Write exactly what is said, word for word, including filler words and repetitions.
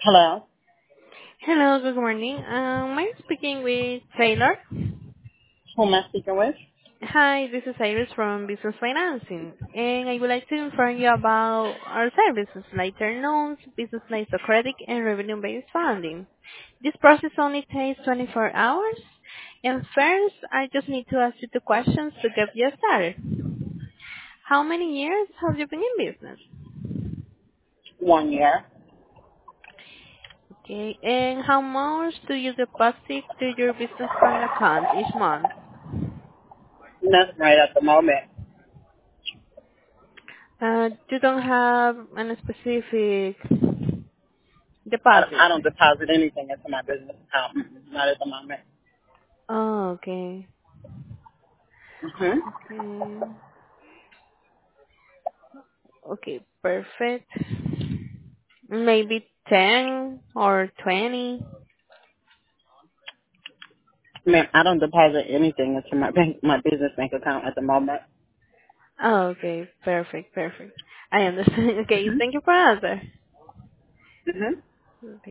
Hello. Hello, good morning. Um, I'm speaking with Taylor. Who am I speaking with? Hi, this is Iris from Business Financing, and I would like to inform you about our services like term loans, business lines of credit, and revenue-based funding. This process only takes twenty-four hours, and first, I just need to ask you two questions to get you started. How many years have you been in business? One year. Okay, and how much do you deposit to your business bank account each month? Nothing right at the moment. Uh, you don't have any specific I, deposit. I don't deposit anything into my business account. Mm-mm, not at the moment. Oh, okay. hmm Okay. Okay, perfect. Maybe ten or twenty. Ma'am, I don't deposit anything into my bank, my business bank account at the moment. Oh, okay. Perfect, perfect. I understand. Okay, hmm thank you for answer. hmm